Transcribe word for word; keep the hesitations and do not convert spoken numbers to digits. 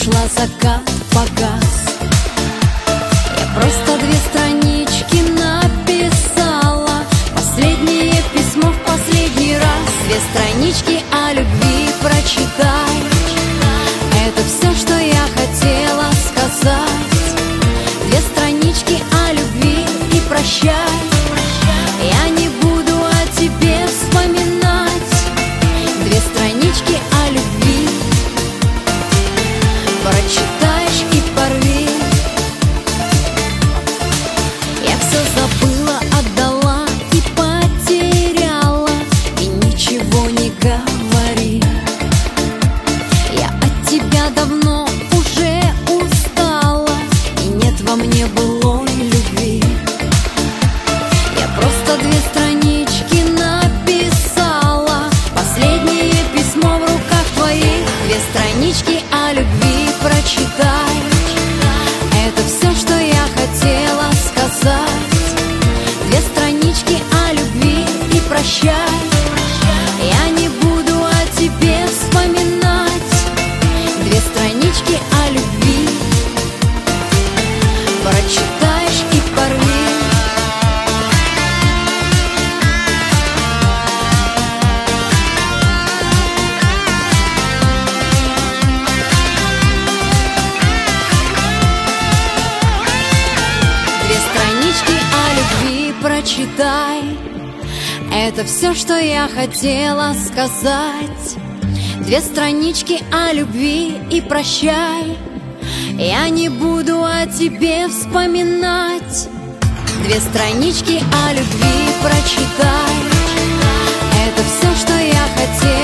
ушла, закат погас. Я просто две странички написала, последнее письмо в последний раз. Две странички о любви прочитай. Это все, что я хотела сказать. Две странички о любви и прощай. Я не буду о тебе вспоминать. Две странички о любви прочитаешь и порви. Я все забыла, отдала и потеряла, и ничего не говори. Я от тебя давно уже устала, и нет во мне былой любви. Я просто две странички написала, последнее письмо в руках твоих. Две странички о любви прочитай. Это все, что я хотела сказать. Две странички о любви и прощай. Я не буду о тебе вспоминать. Две странички о любви прочитаешь и порви. Две странички о любви прочитай. Это все, что я хотела сказать. Две странички о любви и прощай. Я не буду о тебе вспоминать. Две странички о любви прочитай. Это все, что я хотела